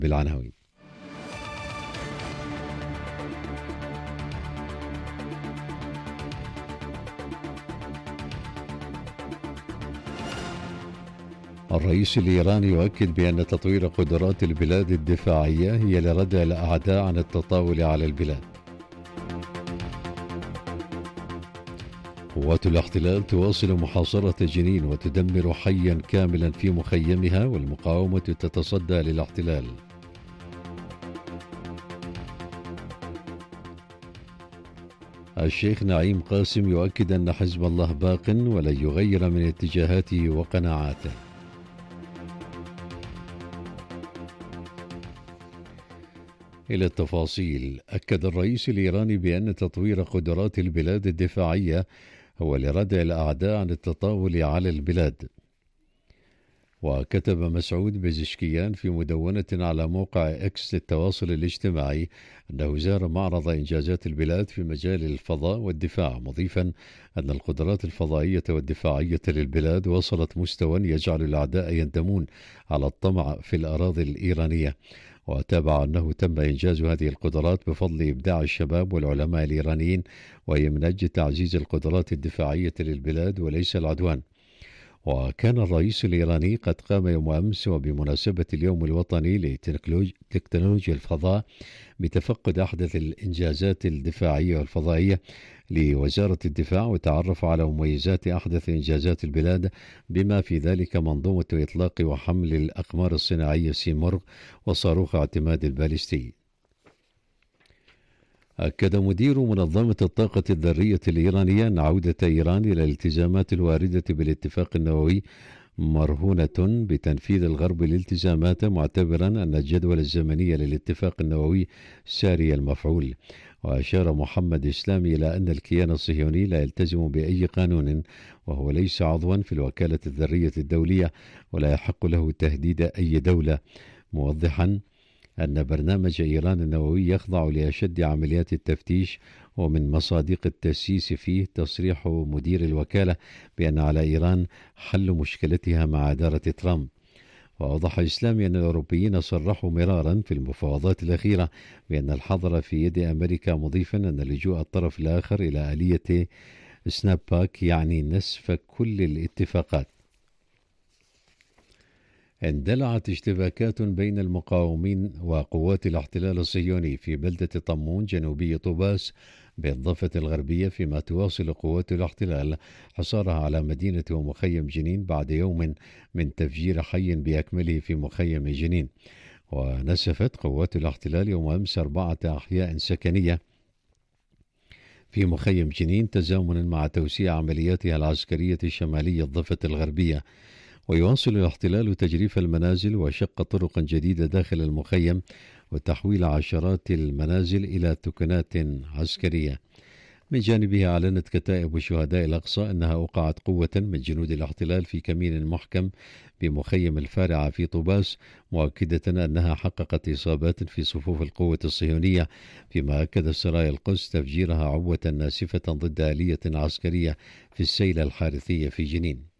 بالعناوين. الرئيس الإيراني يؤكد بأن تطوير قدرات البلاد الدفاعية هي لردع الأعداء عن التطاول على البلاد. قوات الاحتلال تواصل محاصرة جنين وتدمر حيا كاملا في مخيمها، والمقاومة تتصدى للاحتلال. الشيخ نعيم قاسم يؤكد أن حزب الله باق ولن يغير من اتجاهاته وقناعاته. إلى التفاصيل. أكد الرئيس الإيراني بأن تطوير قدرات البلاد الدفاعية هو لردع الأعداء عن التطاول على البلاد. وكتب مسعود بزشكيان في مدونة على موقع إكس للتواصل الاجتماعي أنه زار معرض إنجازات البلاد في مجال الفضاء والدفاع، مضيفا أن القدرات الفضائية والدفاعية للبلاد وصلت مستوى يجعل الأعداء يندمون على الطمع في الأراضي الإيرانية. وتابع أنه تم إنجاز هذه القدرات بفضل إبداع الشباب والعلماء الإيرانيين، وهي من أجل تعزيز القدرات الدفاعية للبلاد وليس العدوان. وكان الرئيس الإيراني قد قام يوم أمس وبمناسبة اليوم الوطني لتكنولوجيا الفضاء بتفقد أحدث الإنجازات الدفاعية والفضائية لوزارة الدفاع، وتعرف على مميزات أحدث إنجازات البلاد بما في ذلك منظومة إطلاق وحمل الأقمار الصناعية سيمورغ وصاروخ اعتماد البالستي. أكد مدير منظمة الطاقة الذرية الإيرانية أن عودة إيران إلى الالتزامات الواردة بالاتفاق النووي مرهونة بتنفيذ الغرب الالتزامات، معتبرا أن الجدول الزمني للاتفاق النووي ساري المفعول. وأشار محمد إسلامي إلى أن الكيان الصهيوني لا يلتزم بأي قانون، وهو ليس عضوا في الوكالة الذرية الدولية ولا يحق له تهديد أي دولة، موضحا أن برنامج إيران النووي يخضع لأشد عمليات التفتيش. ومن مصادق التأسيس فيه تصريح مدير الوكالة بأن على إيران حل مشكلتها مع إدارة ترامب. وأوضح إسلامي أن الأوروبيين صرحوا مرارا في المفاوضات الأخيرة بأن الحظر في يد أمريكا، مضيفا أن لجوء الطرف الآخر إلى آلية سناب باك يعني نسف كل الاتفاقات. اندلعت اشتباكات بين المقاومين وقوات الاحتلال الصهيوني في بلدة طمون جنوبي طوباس بالضفة الغربية، فيما تواصل قوات الاحتلال حصارها على مدينة ومخيم جنين بعد يوم من تفجير حي بأكمله في مخيم جنين. ونسفت قوات الاحتلال يوم أمس 4 أحياء سكنية في مخيم جنين تزامنا مع توسيع عملياتها العسكرية شمالي الضفة الغربية. ويواصل الاحتلال تجريف المنازل وشق طرق جديدة داخل المخيم وتحويل عشرات المنازل إلى تكنات عسكرية. من جانبها أعلنت كتائب شهداء الأقصى أنها أوقعت قوة من جنود الاحتلال في كمين محكم بمخيم الفارعة في طوباس، مؤكدة أنها حققت إصابات في صفوف القوة الصهيونية، فيما أكد سرايا القدس تفجيرها عبوة ناسفة ضد آلية عسكرية في السيلة الحارثية في جنين.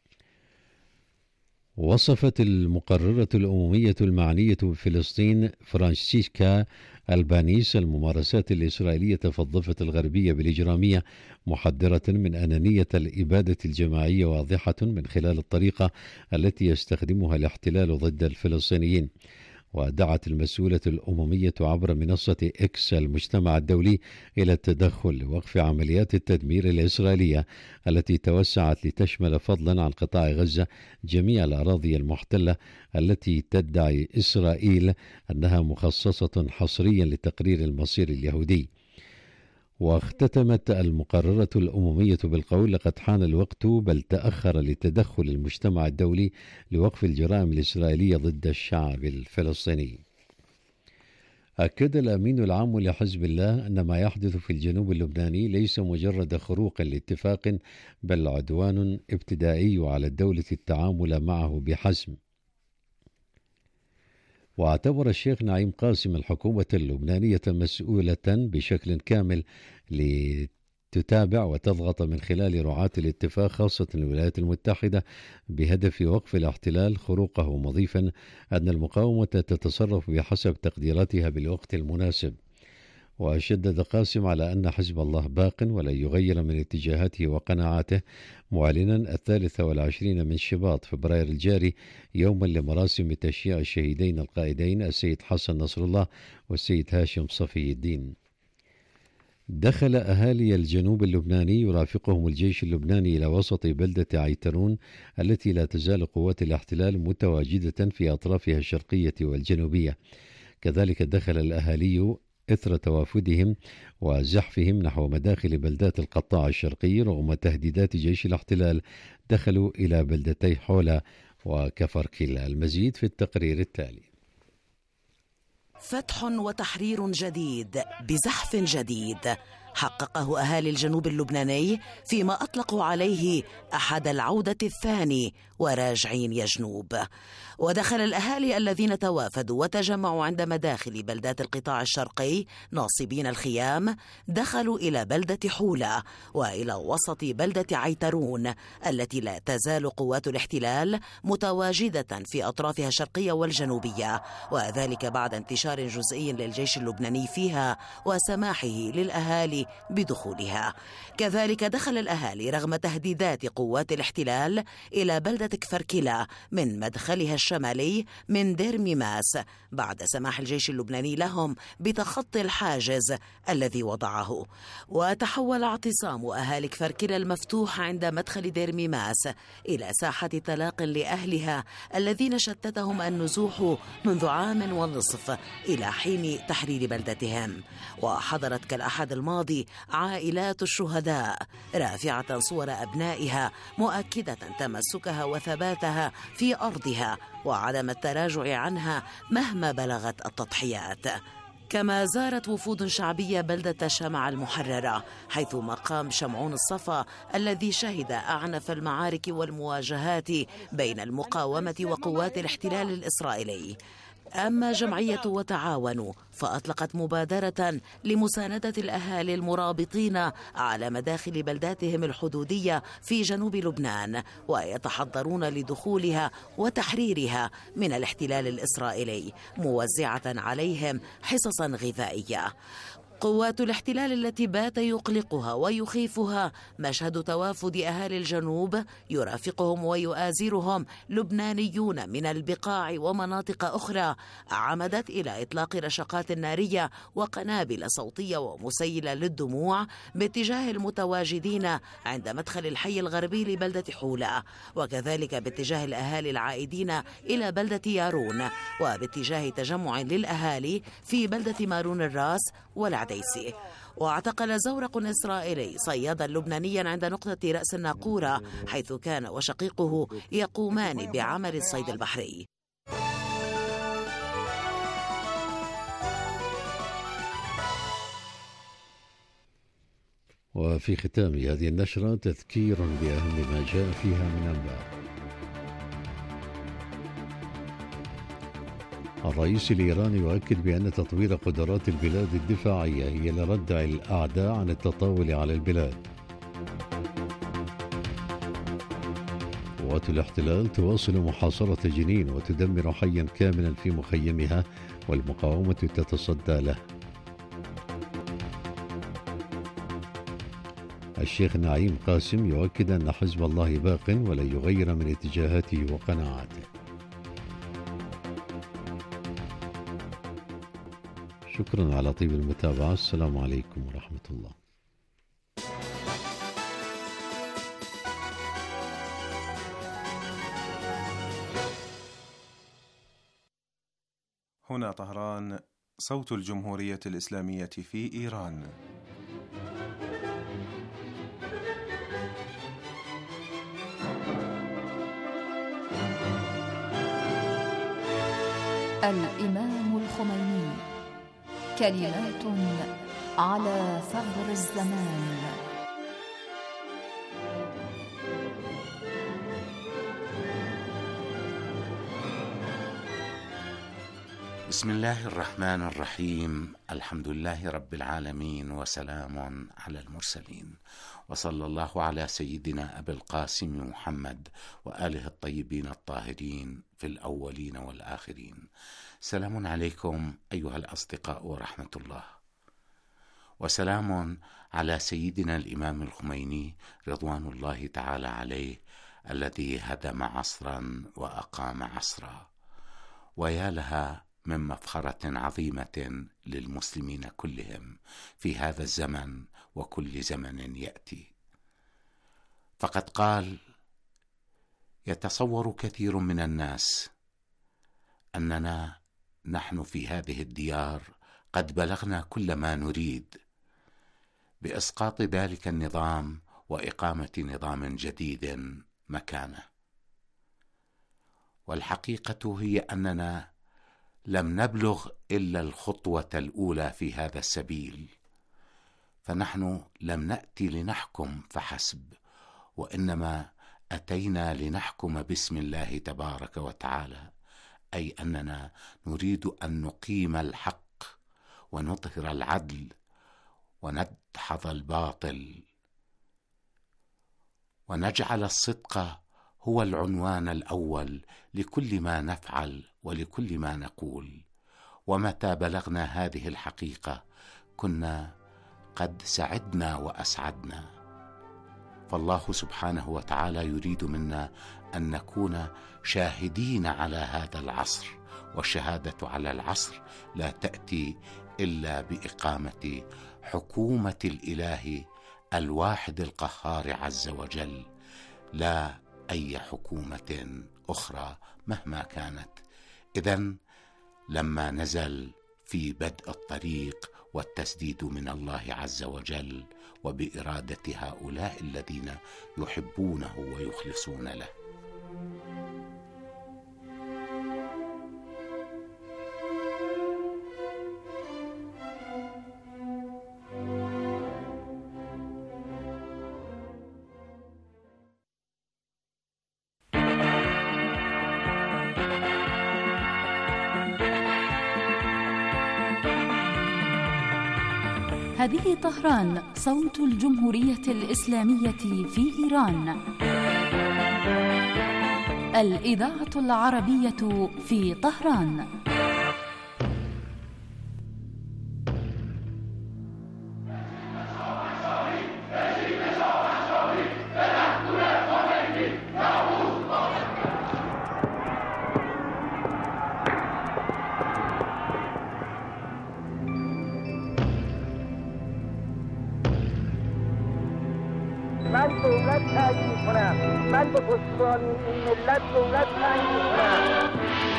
وصفت المقررة الأممية المعنية بفلسطين فرانشيسكا ألبانيس الممارسات الإسرائيلية في الضفة الغربية بالإجرامية، محذرة من أنانية الإبادة الجماعية واضحة من خلال الطريقة التي يستخدمها الاحتلال ضد الفلسطينيين. ودعت المسؤولة الأممية عبر منصة إكس المجتمع الدولي إلى التدخل لوقف عمليات التدمير الإسرائيلية التي توسعت لتشمل فضلا عن قطاع غزة جميع الأراضي المحتلة التي تدعي إسرائيل أنها مخصصة حصريا لتقرير المصير اليهودي. واختتمت المقررة الأممية بالقول: لقد حان الوقت بل تأخر لتدخل المجتمع الدولي لوقف الجرائم الإسرائيلية ضد الشعب الفلسطيني. أكد الأمين العام لحزب الله أن ما يحدث في الجنوب اللبناني ليس مجرد خروق لاتفاق، بل عدوان ابتدائي على الدولة التعامل معه بحزم. واعتبر الشيخ نعيم قاسم الحكومة اللبنانية مسؤولة بشكل كامل لتلك تتابع وتضغط من خلال رعاة الاتفاق خاصة الولايات المتحدة بهدف وقف الاحتلال خروقه، مضيفا أن المقاومة تتصرف بحسب تقديراتها بالوقت المناسب. وشدد قاسم على أن حزب الله باق ولن يغير من اتجاهاته وقناعاته، معلنا 23 من شباط فبراير الجاري يوما لمراسم تشييع الشهيدين القائدين السيد حسن نصر الله والسيد هاشم صفي الدين. دخل أهالي الجنوب اللبناني يرافقهم الجيش اللبناني إلى وسط بلدة عيترون التي لا تزال قوات الاحتلال متواجدة في أطرافها الشرقية والجنوبية. كذلك دخل الأهالي إثر توافدهم وزحفهم نحو مداخل بلدات القطاع الشرقي رغم تهديدات جيش الاحتلال، دخلوا إلى بلدتي حولا وكفركيلا. المزيد في التقرير التالي. فتح وتحرير جديد بزحف جديد حققه أهالي الجنوب اللبناني فيما أطلقوا عليه أحد العودة الثاني وراجعين يجنوب. ودخل الأهالي الذين توافدوا وتجمعوا عند مداخل بلدات القطاع الشرقي ناصبين الخيام، دخلوا إلى بلدة حولة وإلى وسط بلدة عيترون التي لا تزال قوات الاحتلال متواجدة في أطرافها الشرقية والجنوبية، وذلك بعد انتشار جزئي للجيش اللبناني فيها وسماحه للأهالي بدخولها. كذلك دخل الأهالي رغم تهديدات قوات الاحتلال إلى بلدة كفركيلا من مدخلها الشمالي من دير ميماس بعد سماح الجيش اللبناني لهم بتخطي الحاجز الذي وضعه. وتحول اعتصام أهالي كفركيلا المفتوح عند مدخل دير ميماس إلى ساحة تلاق لأهلها الذين شتتهم النزوح منذ عام ونصف إلى حين تحرير بلدتهم. وحضرت كالأحد الماضي عائلات الشهداء رافعة صور أبنائها مؤكدة تمسكها وثباتها في أرضها وعدم التراجع عنها مهما بلغت التضحيات. كما زارت وفود شعبية بلدة شمع المحررة حيث مقام شمعون الصفا الذي شهد أعنف المعارك والمواجهات بين المقاومة وقوات الاحتلال الإسرائيلي. أما جمعية وتعاونوا فأطلقت مبادرة لمساندة الأهالي المرابطين على مداخل بلداتهم الحدودية في جنوب لبنان ويتحضرون لدخولها وتحريرها من الاحتلال الإسرائيلي، موزعة عليهم حصصا غذائية. قوات الاحتلال التي بات يقلقها ويخيفها مشهد توافد أهالي الجنوب يرافقهم ويؤازرهم لبنانيون من البقاع ومناطق أخرى عمدت إلى إطلاق رشقات نارية وقنابل صوتية ومسيلة للدموع باتجاه المتواجدين عند مدخل الحي الغربي لبلدة حولة، وكذلك باتجاه الأهالي العائدين إلى بلدة يارون، وباتجاه تجمع للأهالي في بلدة مارون الراس والعديسي. واعتقل زورق إسرائيلي صيادا لبنانيا عند نقطة رأس الناقورة حيث كان وشقيقه يقومان بعمل الصيد البحري. وفي ختام هذه النشرة تذكير بأهم ما جاء فيها من أنباء. الرئيس الإيراني يؤكد بأن تطوير قدرات البلاد الدفاعية هي لردع الأعداء عن التطاول على البلاد. قوات الاحتلال تواصل محاصرة جنين وتدمر حيا كاملا في مخيمها والمقاومة تتصدى له. الشيخ نعيم قاسم يؤكد أن حزب الله باق ولن يغير من اتجاهاته وقناعاته. شكرا على طيب المتابعة. السلام عليكم ورحمة الله. هنا طهران، صوت الجمهورية الإسلامية في إيران. الإمام الخميني، كلمات على ثغر الزمان. بسم الله الرحمن الرحيم. الحمد لله رب العالمين، وسلام على المرسلين، وصلى الله على سيدنا أبي القاسم محمد وآله الطيبين الطاهرين في الأولين والآخرين. سلام عليكم أيها الأصدقاء ورحمة الله، وسلام على سيدنا الإمام الخميني رضوان الله تعالى عليه، الذي هدم عصرا وأقام عصرا، ويا لها من مفخرة عظيمة للمسلمين كلهم في هذا الزمن وكل زمن يأتي. فقد قال: يتصور كثير من الناس أننا نحن في هذه الديار قد بلغنا كل ما نريد بإسقاط ذلك النظام وإقامة نظام جديد مكانه، والحقيقة هي أننا لم نبلغ إلا الخطوة الأولى في هذا السبيل، فنحن لم نأتي لنحكم فحسب، وإنما أتينا لنحكم باسم الله تبارك وتعالى، أي أننا نريد أن نقيم الحق ونظهر العدل وندحض الباطل، ونجعل الصدق هو العنوان الأول لكل ما نفعل ولكل ما نقول. ومتى بلغنا هذه الحقيقة كنا قد سعدنا وأسعدنا. فالله سبحانه وتعالى يريد منا أن نكون شاهدين على هذا العصر، والشهادة على العصر لا تأتي إلا بإقامة حكومة الإله الواحد القهار عز وجل، لا أي حكومة أخرى مهما كانت. إذن لما نزل في بدء الطريق والتسديد من الله عز وجل وبإرادة هؤلاء الذين يحبونه ويخلصون له. هذه طهران، صوت الجمهورية الإسلامية في إيران. الإذاعة العربية في طهران. من دولت تعیین کنم، من به پشتیبانی این ملت دولت تعیین کنم.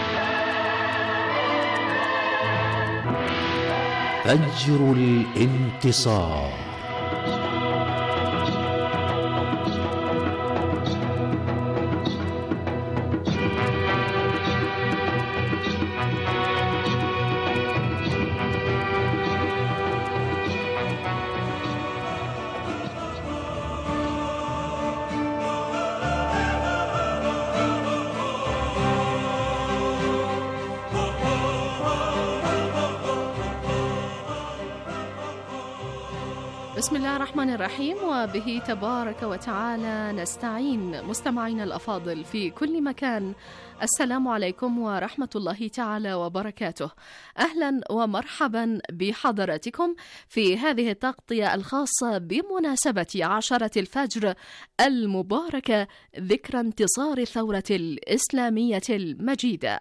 فجر الانتصار. بسم الله الرحمن الرحيم، وبه تبارك وتعالى نستعين. مستمعين الأفاضل في كل مكان، السلام عليكم ورحمة الله تعالى وبركاته. أهلا ومرحبا بحضراتكم في هذه التغطية الخاصة بمناسبة 10 الفجر المباركة، ذكرى انتصار الثورة الإسلامية المجيدة.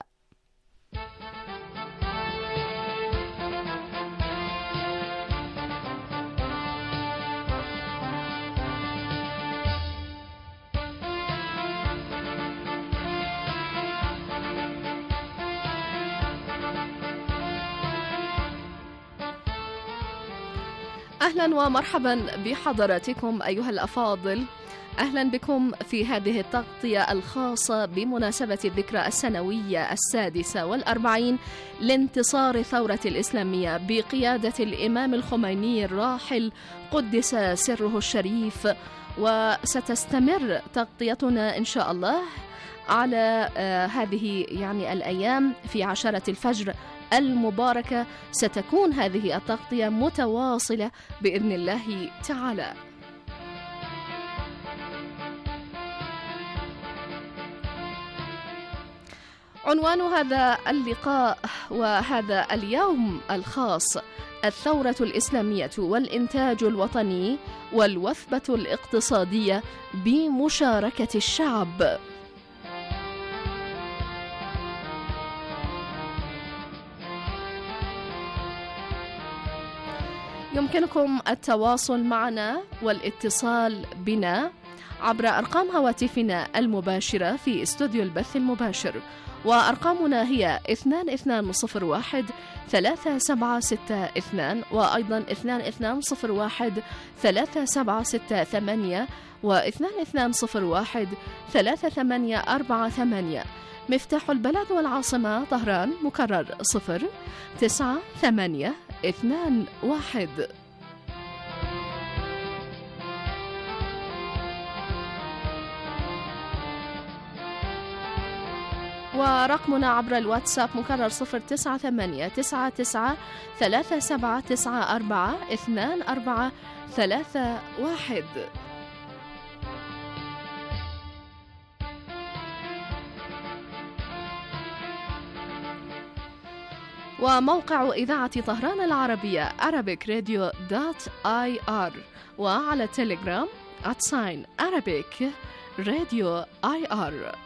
أهلا ومرحبا بحضراتكم أيها الأفاضل، أهلا بكم في هذه التغطية الخاصة بمناسبة الذكرى السنوية 46 لانتصار الثورة الإسلامية بقيادة الإمام الخميني الراحل قدس سره الشريف. وستستمر تغطيتنا إن شاء الله على هذه الأيام في 10 الفجر المباركة ستكون هذه التغطية متواصلة بإذن الله تعالى. عنوان هذا اللقاء وهذا اليوم الخاص: الثورة الإسلامية والإنتاج الوطني والوثبة الاقتصادية بمشاركة الشعب. يمكنكم التواصل معنا والاتصال بنا عبر أرقام هواتفنا المباشرة في استوديو البث المباشر، وأرقامنا هي 2201 3762 وأيضا 2201 3768 و 2201 3848. مفتاح البلد والعاصمة طهران مكرر 09821. ورقمنا عبر الواتساب مكرر 098-993794-2431. وموقع إذاعة طهران العربية arabicradio.ir، وعلى التليجرام @arabicradioir.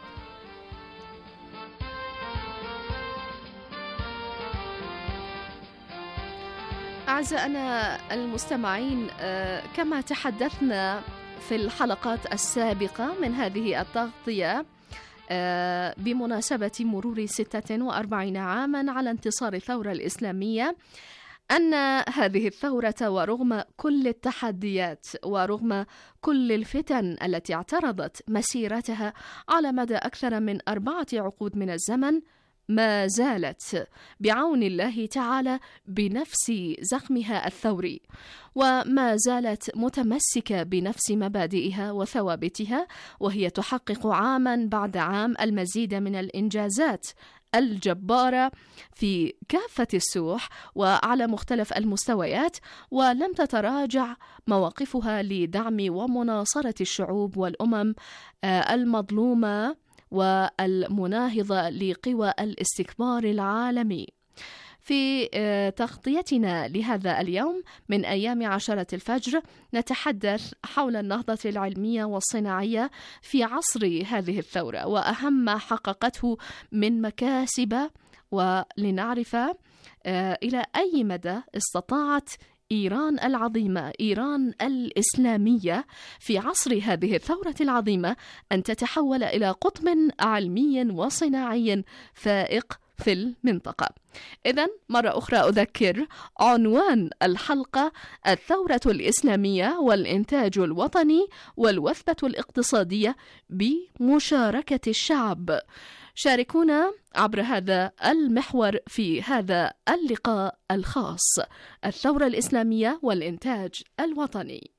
أعزائنا المستمعين، كما تحدثنا في الحلقات السابقة من هذه التغطية بمناسبة مرور 46 عاما على انتصار الثورة الإسلامية، أن هذه الثورة ورغم كل التحديات ورغم كل الفتن التي اعترضت مسيرتها على مدى أكثر من 4 عقود من الزمن، ما زالت بعون الله تعالى بنفس زخمها الثوري، وما زالت متمسكة بنفس مبادئها وثوابتها، وهي تحقق عاما بعد عام المزيد من الإنجازات الجبارة في كافة السوح وعلى مختلف المستويات، ولم تتراجع مواقفها لدعم ومناصرة الشعوب والأمم المظلومة والمناهضة لقوى الاستكبار العالمي. في تغطيتنا لهذا اليوم من أيام 10 الفجر نتحدث حول النهضة العلمية والصناعية في عصر هذه الثورة وأهم ما حققته من مكاسب، ولنعرف إلى أي مدى استطاعت إيران العظيمة، إيران الإسلامية، في عصر هذه الثورة العظيمة أن تتحول إلى قطب علمي وصناعي فائق في المنطقة. إذن مرة أخرى أذكر عنوان الحلقة: الثورة الإسلامية والإنتاج الوطني والوثبة الاقتصادية بمشاركة الشعب. شاركونا عبر هذا المحور في هذا اللقاء الخاص: الثورة الإسلامية والإنتاج الوطنی.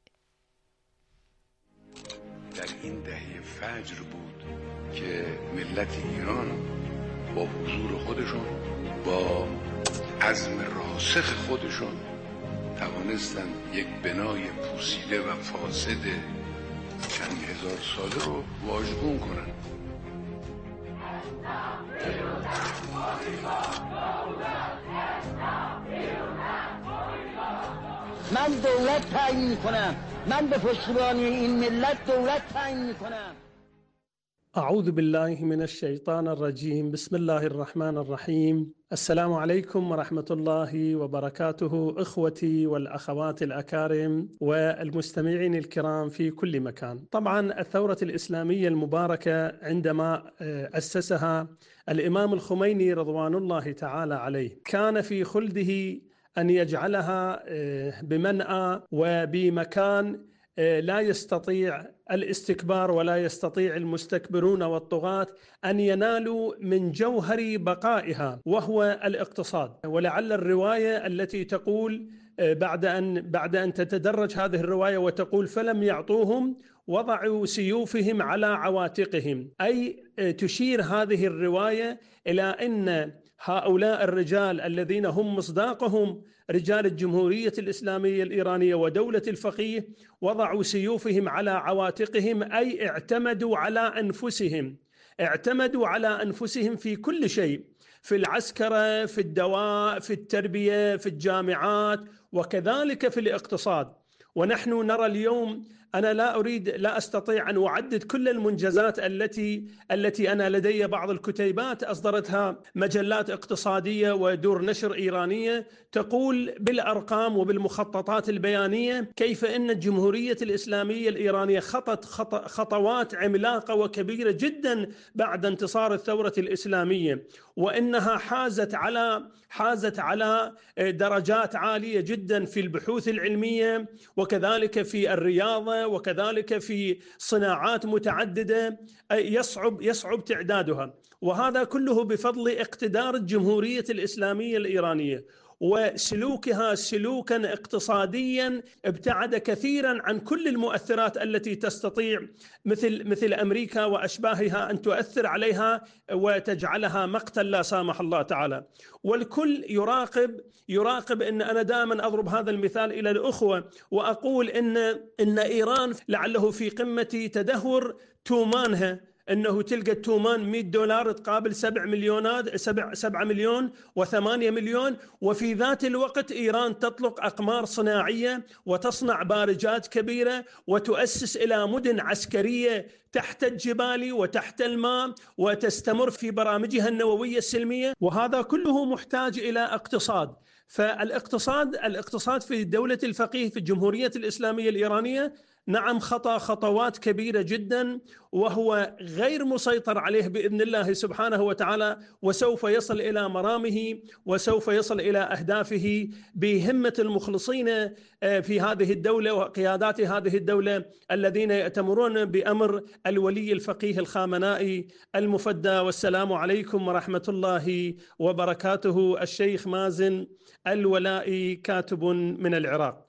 در این دهه فجر بود که ملت ایران با حضور خودشون، با عزم راسخ خودشون توانستن یک بنای پوسیده و فاسد چند هزار ساله رو واژگون کنن. من دولت تعیین میکنم، من به پشتیبانی این ملت دولت تعیین میکنم. أعوذ بالله من الشيطان الرجيم. بسم الله الرحمن الرحيم. السلام عليكم ورحمة الله وبركاته، إخوتي والأخوات الأكارم والمستمعين الكرام في كل مكان. طبعا الثورة الإسلامية المباركة عندما أسسها الإمام الخميني رضوان الله تعالى عليه، كان في خلده أن يجعلها بمنأى وبمكان لا يستطيع الاستكبار ولا يستطيع المستكبرون والطغاة أن ينالوا من جوهر بقائها، وهو الاقتصاد. ولعل الرواية التي تقول بعد أن تتدرج هذه الرواية وتقول: فلم يعطوهم وضعوا سيوفهم على عواتقهم، أي تشير هذه الرواية إلى أن هؤلاء الرجال الذين هم مصداقهم رجال الجمهورية الإسلامية الإيرانية ودولة الفقيه وضعوا سيوفهم على عواتقهم، أي اعتمدوا على أنفسهم في كل شيء، في العسكرة، في الدواء، في التربية، في الجامعات، وكذلك في الاقتصاد. ونحن نرى اليوم، أنا لا أستطيع أن أعدد كل المنجزات التي أنا لدي بعض الكتيبات أصدرتها مجلات اقتصادية ودور نشر إيرانية تقول بالأرقام وبالمخططات البيانية كيف أن الجمهورية الإسلامية الإيرانية خطت خطوات عملاقة وكبيرة جدا بعد انتصار الثورة الإسلامية، وإنها حازت على درجات عالية جدا في البحوث العلمية، وكذلك في الرياضة، وكذلك في صناعات متعددة يصعب تعدادها. وهذا كله بفضل اقتدار الجمهورية الإسلامية الإيرانية وسلوكها سلوكا اقتصاديا ابتعد كثيرا عن كل المؤثرات التي تستطيع مثل أمريكا وأشباهها أن تؤثر عليها وتجعلها مقتل لا سامح الله تعالى. والكل يراقب أن أنا دائما أضرب هذا المثال إلى الأخوة وأقول إن إيران لعله في قمة تدهور تومانها، أنه تلقى التومان $100 تقابل 7 مليون و8 مليون، وفي ذات الوقت إيران تطلق أقمار صناعية وتصنع بارجات كبيرة وتؤسس إلى مدن عسكرية تحت الجبال وتحت الماء وتستمر في برامجها النووية السلمية، وهذا كله محتاج إلى اقتصاد. فالاقتصاد في دولة الفقيه في الجمهورية الإسلامية الإيرانية نعم خطى خطوات كبيرة جدا، وهو غير مسيطر عليه بإذن الله سبحانه وتعالى، وسوف يصل إلى مرامه وسوف يصل إلى أهدافه بهمة المخلصين في هذه الدولة وقيادات هذه الدولة الذين يأتمرون بأمر الولي الفقيه الخامنائي المفدى. والسلام عليكم ورحمة الله وبركاته. الشيخ مازن الولائي، كاتب من العراق.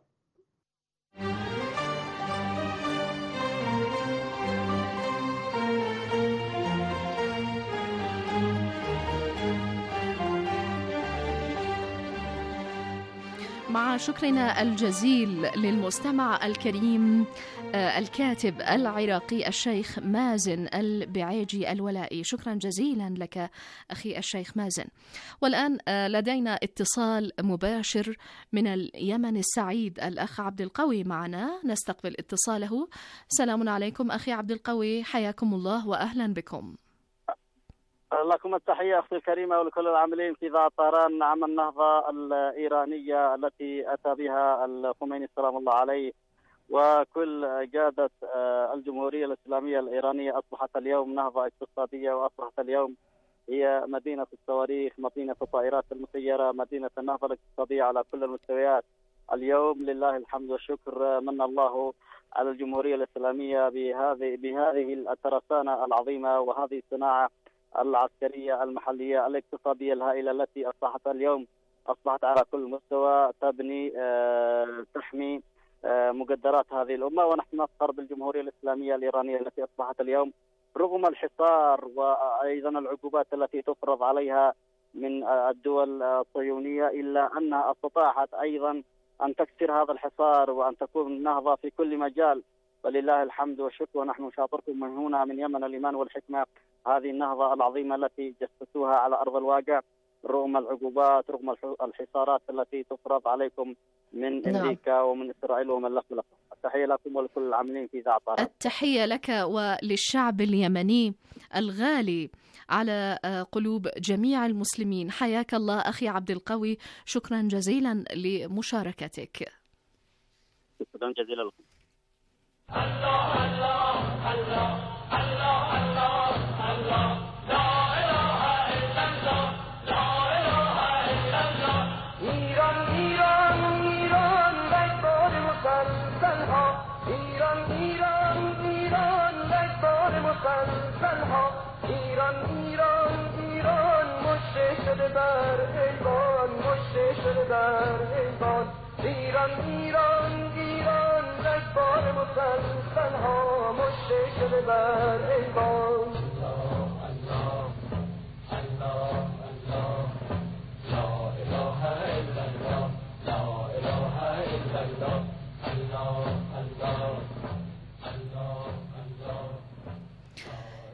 مع شكرنا الجزيل للمستمع الكريم الكاتب العراقي الشيخ مازن البعيجي الولائي. شكرا جزيلا لك أخي الشيخ مازن. والآن لدينا اتصال مباشر من اليمن السعيد، الأخ عبد القوي معنا، نستقبل اتصاله. سلام عليكم أخي عبد القوي، حياكم الله وأهلا بكم. لكم التحية أختي الكريمة ولكل العاملين في ذات طهران. نعم، النهضة الإيرانية التي أتى بها الخميني سلام الله عليه وكل قادة الجمهورية الإسلامية الإيرانية أصبحت اليوم نهضة اقتصادية، وأصبحت اليوم هي مدينة الصواريخ، مدينة الطائرات المسيرة، مدينة النهضة الاقتصادية على كل المستويات. اليوم لله الحمد والشكر، من الله على الجمهورية الإسلامية بهذه الترسانة العظيمة وهذه الصناعة العسكرية المحلية الاقتصادية الهائلة التي أصبحت على كل مستوى تبني تحمي مقدرات هذه الأمة. ونحن نفخر بالجمهورية الإسلامية الإيرانية التي أصبحت اليوم رغم الحصار وأيضا العقوبات التي تفرض عليها من الدول الصهيونية، إلا أنها استطاعت أيضا أن تكسر هذا الحصار وأن تكون نهضة في كل مجال، ولله الحمد والشكر. ونحن نشاطركم من هنا من يمن الإيمان والحكمة هذه النهضة العظيمة التي جسستوها على أرض الواقع رغم العقوبات، رغم الحصارات التي تفرض عليكم من أمريكا ومن إسرائيل ومن لكم. التحية لكم ولكل العاملين في إذاعة طهران. التحية لك وللشعب اليمني الغالي على قلوب جميع المسلمين. حياك الله أخي عبد القوي، شكرا جزيلا لمشاركتك. شكرا جزيلا لكم. الله الله الله الله الله الله لا إله إلا الله لا إله إلا الله. إيران إيران إيران بيتار مسلسلها، إيران إيران إيران بيتار مسلسلها، إيران إيران إيران مشت شده بر ایوان، مشت شده بر ایوان. ایران ایران ایران رگبار مسلسل ها مشت شده بر ایوان. الله الله الله الله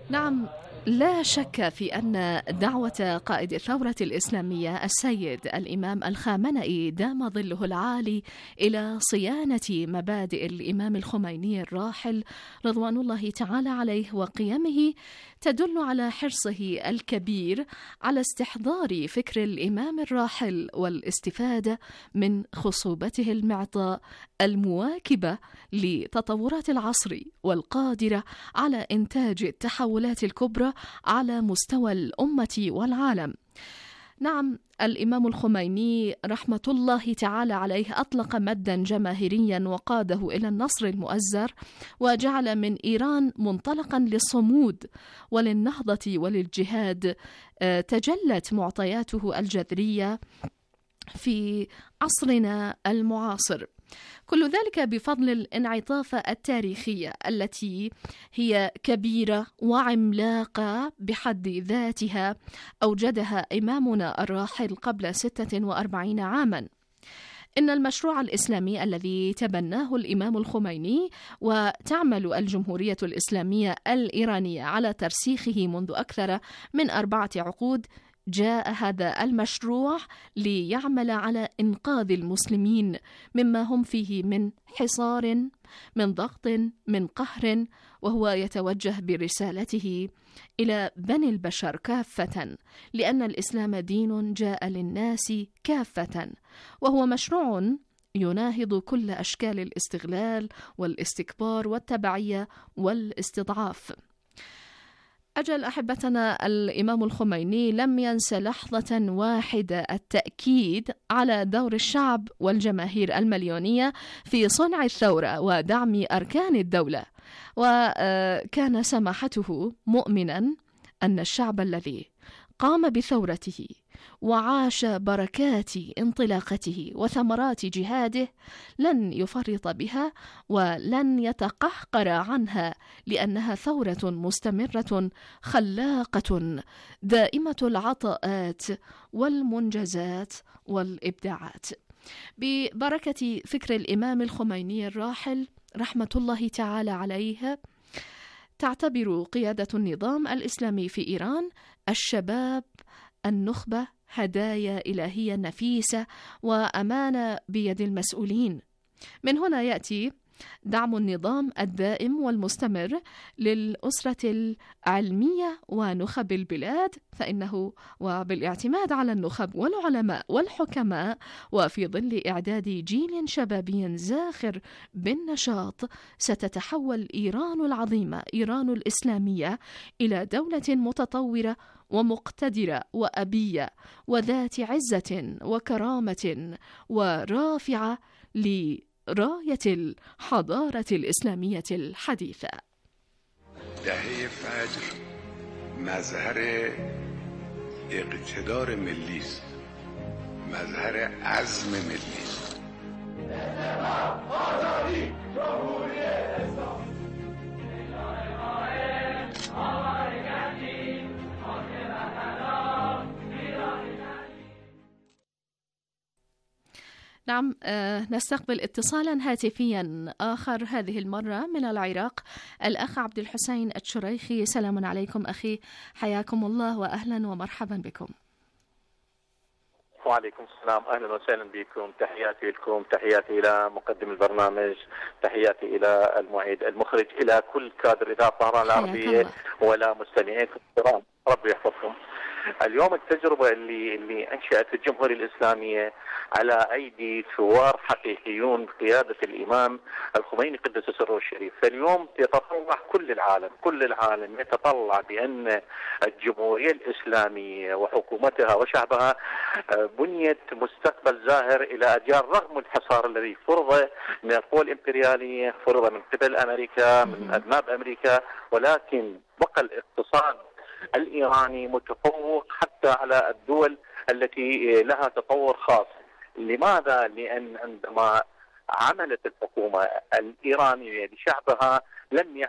نعم، لا شك في أن دعوة قائد الثورة الإسلامية السيد الإمام الخامنئي دام ظله العالي إلى صيانة مبادئ الإمام الخميني الراحل رضوان الله تعالى عليه وقيمه تدل على حرصه الكبير على استحضار فكر الإمام الراحل والاستفادة من خصوبته المعطاء المواكبة لتطورات العصر والقادرة على إنتاج التحولات الكبرى على مستوى الأمة والعالم. نعم، الإمام الخميني رحمة الله تعالى عليه أطلق مدا جماهيريا وقاده إلى النصر المؤزر، وجعل من إيران منطلقا للصمود وللنهضة وللجهاد. تجلت معطياته الجذرية في عصرنا المعاصر، كل ذلك بفضل الانعطاف التاريخية التي هي كبيرة وعملاقة بحد ذاتها أوجدها إمامنا الراحل قبل 46 عاما. إن المشروع الإسلامي الذي تبناه الإمام الخميني وتعمل الجمهورية الإسلامية الإيرانية على ترسيخه منذ أكثر من 4 عقود، جاء هذا المشروع ليعمل على إنقاذ المسلمين مما هم فيه من حصار، من ضغط، من قهر، وهو يتوجه برسالته إلى بني البشر كافة، لأن الإسلام دين جاء للناس كافة، وهو مشروع يناهض كل أشكال الاستغلال والاستكبار والتبعية والاستضعاف. أجل أحبتنا، الإمام الخميني لم ينس لحظة واحدة التأكيد على دور الشعب والجماهير المليونية في صنع الثورة ودعم أركان الدولة، وكان سماحته مؤمنا أن الشعب الذي قام بثورته وعاش بركات انطلاقته وثمرات جهاده لن يفرط بها ولن يتقهقر عنها، لأنها ثورة مستمرة خلاقة دائمة العطاءات والمنجزات والإبداعات. ببركة فكر الإمام الخميني الراحل رحمة الله تعالى عليه، تعتبر قيادة النظام الإسلامي في إيران الشباب النخبة هدايا إلهية نفيسة وأمانة بيد المسؤولين. من هنا يأتي دعم النظام الدائم والمستمر للأسرة العلمية ونخب البلاد، فإنه وبالاعتماد على النخب والعلماء والحكماء وفي ظل إعداد جيل شبابي زاخر بالنشاط ستتحول إيران العظيمة، إيران الإسلامية، إلى دولة متطورة ومقتدرة وأبية وذات عزة وكرامة ورافعة لراية الحضارة الإسلامية الحديثة. دهه فجر مظهر اقتدار ملی است، مظهر عزم ملی است. نعم، نستقبل اتصالا هاتفيا آخر هذه المرة من العراق، الأخ عبد الحسين الشريخي. سلام عليكم أخي، حياكم الله وأهلا ومرحبا بكم. وعليكم السلام، أهلا وسهلا بكم. تحياتي لكم، تحياتي إلى مقدم البرنامج، تحياتي إلى المعيد المخرج، إلى كل كادر إذاعة طهران العربية ولا مستمعين في الكرام، ربي يحفظكم. اليوم التجربة اللي أنشأت الجمهورية الإسلامية على أيدي ثوار حقيقيون بقيادة الإمام الخميني قدس سره الشريف، فاليوم يتطلع كل العالم يتطلع بأن الجمهورية الإسلامية وحكومتها وشعبها بنيت مستقبل زاهر إلى أجيال، رغم الحصار الذي فرض من القوى الإمبريالية، فرض من قبل أمريكا، من أذناب أمريكا، ولكن بقى الاقتصاد الإيراني متفوق حتى على الدول التي لها تطور خاص. لماذا؟ لأن عندما عملت الحكومة الإيرانية لشعبها لم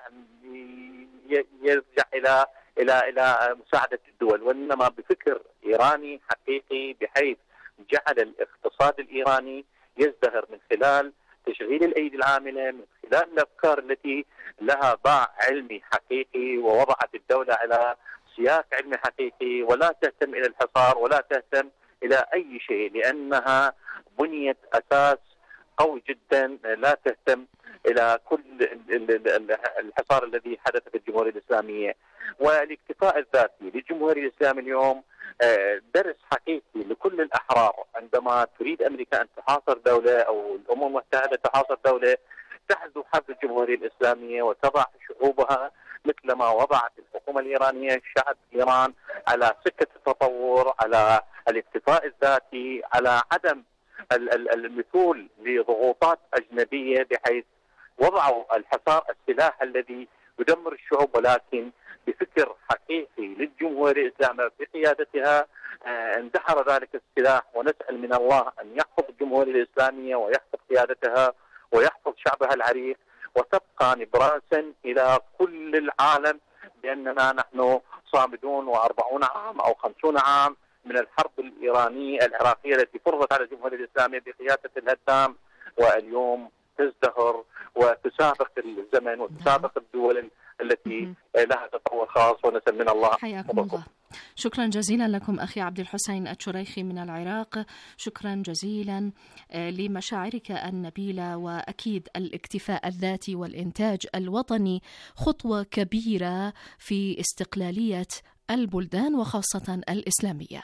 يرجع إلى مساعدة الدول، وإنما بفكر إيراني حقيقي، بحيث جعل الاقتصاد الإيراني يزدهر من خلال تشغيل الأيدي العاملة، من لا الأفكار التي لها باع علمي حقيقي ووضعت الدولة على سياق علمي حقيقي، ولا تهتم إلى الحصار ولا تهتم إلى أي شيء، لأنها بنيت أساس قوي جدا، لا تهتم إلى كل الحصار الذي حدث في الجمهورية الإسلامية. والاكتفاء الذاتي للجمهورية الإسلامية اليوم درس حقيقي لكل الأحرار. عندما تريد أمريكا أن تحاصر دولة أو الأمم المتحدة تحاصر دولة، تحذو حظ الجمهورية الإسلامية وتضع شعوبها مثلما وضعت الحكومة الإيرانية شعب إيران على سكة التطور، على الاكتفاء الذاتي، على عدم المثول لضغوطات أجنبية، بحيث وضعوا الحصار السلاح الذي يدمر الشعوب، ولكن بفكر حقيقي للجمهورية الإسلامية بقيادتها اندحر ذلك السلاح. ونسأل من الله أن يحفظ الجمهورية الإسلامية ويحفظ قيادتها ويحفظ شعبها العريق، وتبقى نبراسا إلى كل العالم بأننا نحن صامدون 40 عام أو 50 عام من الحرب الإيرانية العراقية التي فرضت على الجمهورية الإسلامية بقيادة الهدام، واليوم تزدهر وتسابق الزمن وتسابق الدول التي لها تطور خاص، ونسأل من الله. حياكم الله. شكرا جزيلا لكم أخي عبد الحسين الشريخي من العراق، شكرا جزيلا لمشاعرك النبيلة. وأكيد الاكتفاء الذاتي والإنتاج الوطني خطوة كبيرة في استقلالية البلدان وخاصة الإسلامية.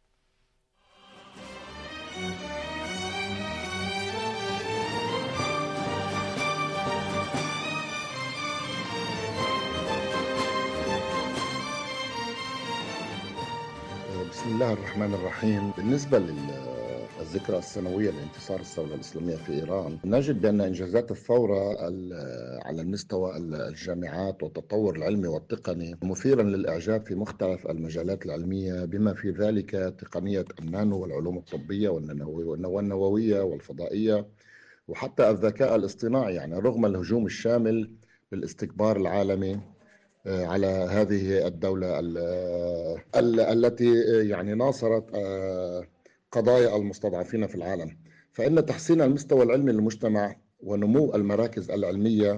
بسم الله الرحمن الرحيم. بالنسبة للذكرى السنوية لانتصار الثورة الإسلامية في إيران، نجد بأن إنجازات الثورة على المستوى الجامعات والتطور العلمي والتقني مثيرا للإعجاب في مختلف المجالات العلمية، بما في ذلك تقنية النانو والعلوم الطبية والنووية والفضائية، وحتى الذكاء الاصطناعي، يعني رغم الهجوم الشامل بالاستكبار العالمي على هذه الدولة التي يعني ناصرت قضايا المستضعفين في العالم. فإن تحسين المستوى العلمي للمجتمع ونمو المراكز العلمية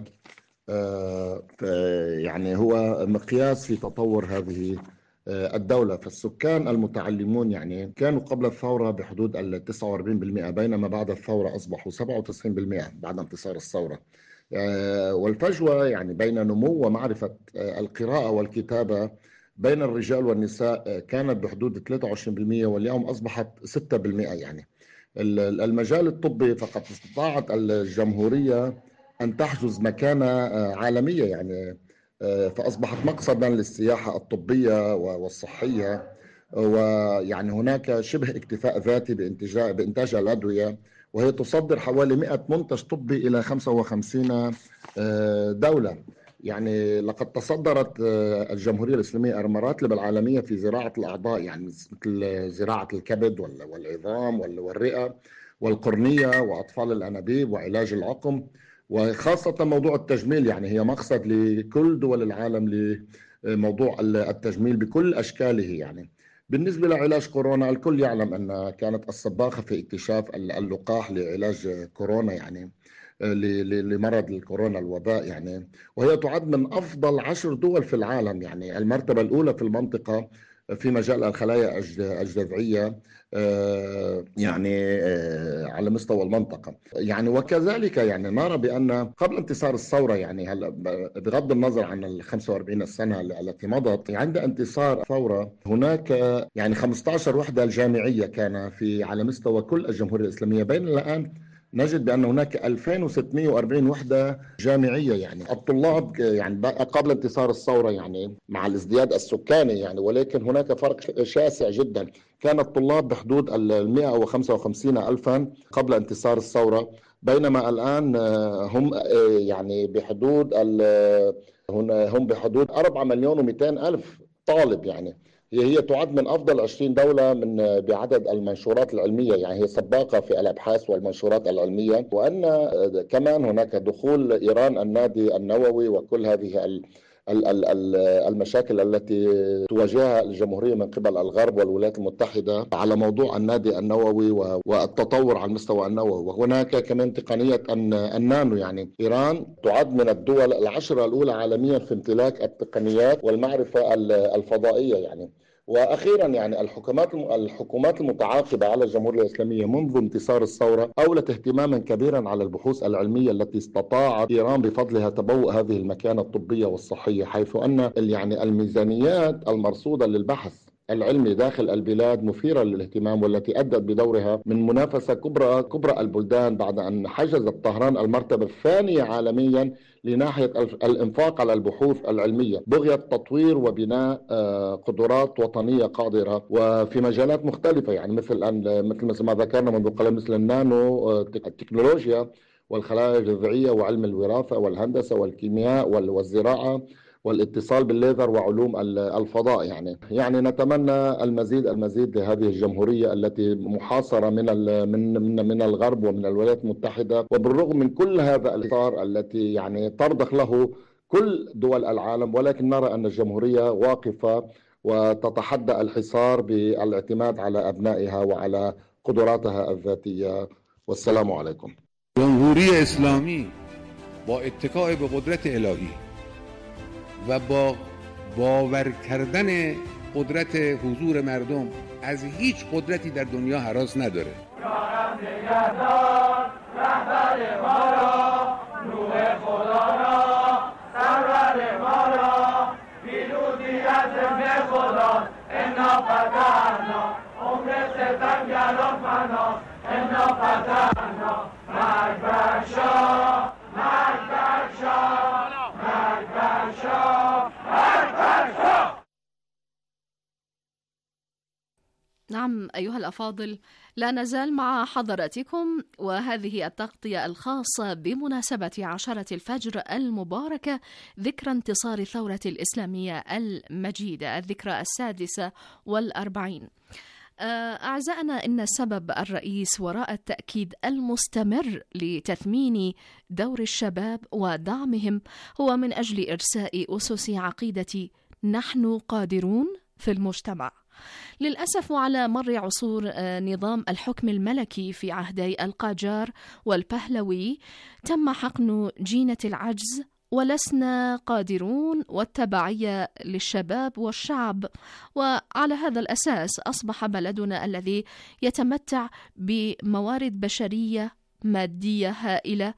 يعني هو مقياس في تطور هذه الدولة. فالسكان المتعلمون يعني كانوا قبل الثورة بحدود 49%، بينما بعد الثورة أصبحوا 97% بعد انتصار الثورة. والفجوة يعني بين نمو ومعرفة القراءة والكتابة بين الرجال والنساء كانت بحدود 23%، واليوم أصبحت 6%. يعني المجال الطبي فقد استطاعت الجمهورية أن تحجز مكانة عالمية، يعني فأصبحت مقصدا للسياحة الطبية والصحية، ويعني هناك شبه اكتفاء ذاتي بإنتاج الأدوية، وهي تصدر حوالي 100 منتج طبي إلى 55 دولة. يعني لقد تصدرت الجمهورية الإسلامية المراتب العالمية في زراعة الأعضاء، يعني مثل زراعة الكبد والعظام والرئة والقرنية وأطفال الأنابيب وعلاج العقم، وخاصة موضوع التجميل. يعني هي مقصد لكل دول العالم لموضوع التجميل بكل أشكاله. يعني بالنسبة لعلاج كورونا، الكل يعلم أن كانت السباقة في اكتشاف اللقاح لعلاج كورونا، يعني لمرض الكورونا الوباء، يعني وهي تعد من أفضل 10 دول في العالم، يعني المرتبة الأولى في المنطقة في مجال الخلايا الجذعية يعني على مستوى المنطقة. يعني وكذلك يعني نرى بأن قبل انتصار الثورة، يعني هلا بغض النظر عن 45 سنة التي مضت، عند انتصار الثورة هناك يعني 15 وحدة جامعية كان على مستوى كل الجمهورية الإسلامية، بين الآن نجد بأن هناك 2640 وحدة جامعية. يعني الطلاب يعني قبل انتصار الثورة يعني مع الازدياد السكاني يعني، ولكن هناك فرق شاسع جدا. كان الطلاب بحدود 155 ألفا قبل انتصار الثورة، بينما الآن هم يعني بحدود هم بحدود 4,200,000 طالب. يعني هي تعد من أفضل 20 دولة بعدد المنشورات العلمية، يعني هي سباقة في الأبحاث والمنشورات العلمية. وأن كمان هناك دخول إيران النادي النووي وكل هذه المشاكل التي تواجهها الجمهورية من قبل الغرب والولايات المتحدة على موضوع النادي النووي والتطور على المستوى النووي. وهناك كمان تقنية النانو، يعني إيران تعد من الدول العشرة الأولى عالميا في امتلاك التقنيات والمعرفة الفضائية يعني. وأخيرا يعني الحكومات المتعاقبة على الجمهورية الإسلامية منذ انتصار الثورة أولت اهتماما كبيرا على البحوث العلمية التي استطاعت إيران بفضلها تبوء هذه المكانة الطبية والصحية، حيث أن يعني الميزانيات المرصودة للبحث العلمي داخل البلاد مثيرة للاهتمام، والتي أدت بدورها من منافسة كبرى البلدان بعد أن حجزت طهران المرتبة الثانية عالميا لناحية الإنفاق على البحوث العلمية بغية تطوير وبناء قدرات وطنية قادرة وفي مجالات مختلفة، يعني مثل ما ذكرنا منذ قليل، مثل النانو، التكنولوجيا والخلايا الجذعية وعلم الوراثة والهندسة والكيمياء والزراعة والاتصال بالليزر وعلوم الفضاء. يعني نتمنى المزيد لهذه الجمهورية التي محاصرة من الغرب ومن الولايات المتحدة، وبالرغم من كل هذا الإطار التي يعني ترضخ له كل دول العالم، ولكن نرى أن الجمهورية واقفة وتتحدى الحصار بالاعتماد على أبنائها وعلى قدراتها الذاتية. والسلام عليكم. جمهوری اسلامی با اتکاء به قدرت الهی و با باور کردن قدرت حضور مردم از هیچ قدرتی در دنیا هراس نداره. رهبر ما را، روح خدا را، سرور ما را، پیروزی از ابن خدا، انا فتحنا، عمر ستمگران فنا، انا فتحنا، مرگ بر شاه، مرگ بر شاه، مرگ بر شاه، مرگ بر شاه. نعم أيها الأفاضل، لا نزال مع حضراتكم وهذه التغطية الخاصة بمناسبة 10 الفجر المباركة، ذكرى انتصار الثورة الإسلامية المجيدة، الذكرى 46. أعزائنا، إن السبب الرئيس وراء التأكيد المستمر لتثمين دور الشباب ودعمهم هو من أجل إرساء أسس عقيدة نحن قادرون في المجتمع. للأسف وعلى مر عصور نظام الحكم الملكي في عهدي القاجار والبهلوي تم حقن جينة العجز، ولسنا قادرون والتبعية للشباب والشعب. وعلى هذا الأساس أصبح بلدنا الذي يتمتع بموارد بشرية مادية هائلة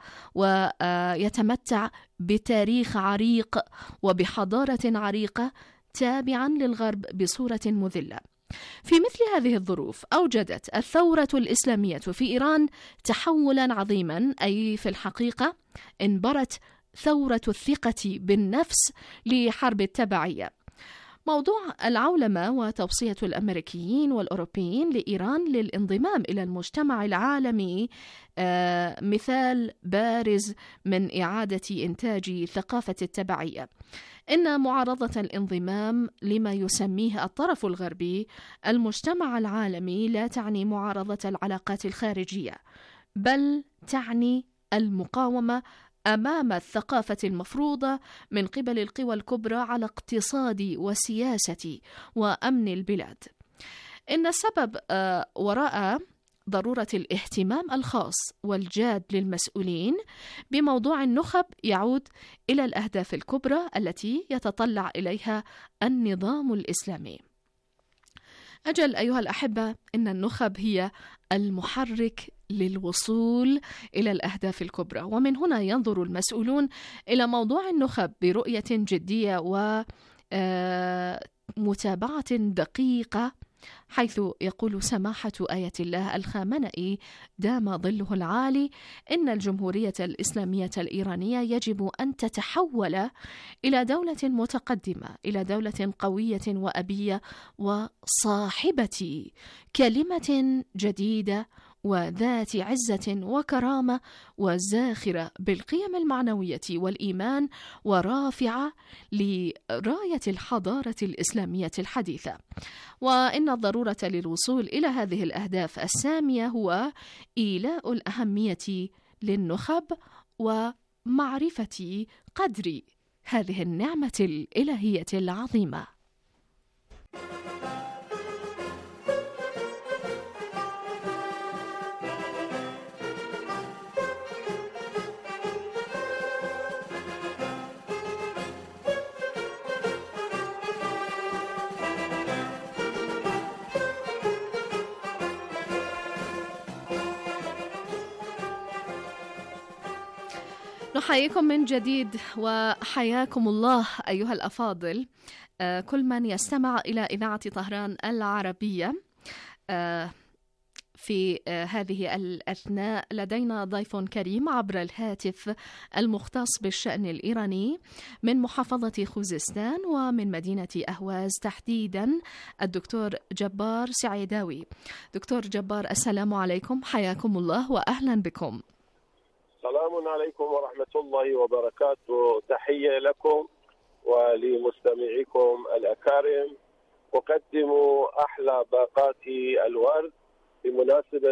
ويتمتع بتاريخ عريق وبحضارة عريقة تابعا للغرب بصورة مذلة. في مثل هذه الظروف أوجدت الثورة الإسلامية في إيران تحولا عظيما، أي في الحقيقة انبرت ثورة الثقة بالنفس لحرب التبعية. موضوع العولمة وتوصية الأمريكيين والأوروبيين لإيران للانضمام إلى المجتمع العالمي مثال بارز من إعادة إنتاج ثقافة التبعية. إن معارضة الانضمام لما يسميه الطرف الغربي المجتمع العالمي لا تعني معارضة العلاقات الخارجية، بل تعني المقاومة أمام الثقافة المفروضة من قبل القوى الكبرى على اقتصاد وسياسة وأمن البلاد. إن السبب وراء ضرورة الاهتمام الخاص والجاد للمسؤولين بموضوع النخب يعود إلى الأهداف الكبرى التي يتطلع إليها النظام الإسلامي. أجل أيها الأحبة، إن النخب هي المحرك للوصول إلى الأهداف الكبرى، ومن هنا ينظر المسؤولون إلى موضوع النخب برؤية جدية ومتابعة دقيقة، حيث يقول سماحة آية الله الخامنئي دام ظله العالي إن الجمهورية الإسلامية الإيرانية يجب أن تتحول إلى دولة متقدمة، إلى دولة قوية وأبية وصاحبة كلمة جديدة وذات عزة وكرامة وزاخرة بالقيم المعنوية والإيمان، ورافعة لراية الحضارة الإسلامية الحديثة. وإن الضرورة للوصول إلى هذه الأهداف السامية هو إيلاء الأهمية للنخب ومعرفة قدر هذه النعمة الإلهية العظيمة. نحييكم من جديد وحياكم الله أيها الأفاضل، كل من يستمع إلى إذاعة طهران العربية. في هذه الأثناء لدينا ضيف كريم عبر الهاتف المختص بالشأن الإيراني من محافظة خوزستان ومن مدينة أهواز تحديدا، الدكتور جبار سعيداوي. دكتور جبار، السلام عليكم، حياكم الله وأهلا بكم. السلام عليكم ورحمة الله وبركاته. تحية لكم ولمستمعيكم الأكارم. أقدم أحلى باقات الورد بمناسبة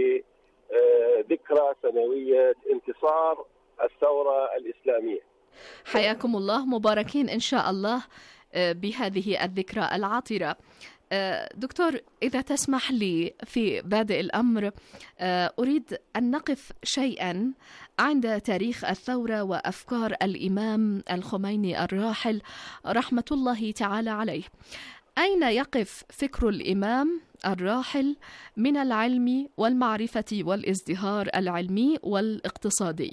ذكرى سنوية انتصار الثورة الإسلامية. حياكم الله، مباركين إن شاء الله بهذه الذكرى العطرة. دكتور، إذا تسمح لي في بادئ الأمر أريد أن نقف شيئا عند تاريخ الثورة وأفكار الإمام الخميني الراحل رحمة الله تعالى عليه. أين يقف فكر الإمام الراحل من العلم والمعرفة والازدهار العلمي والاقتصادي؟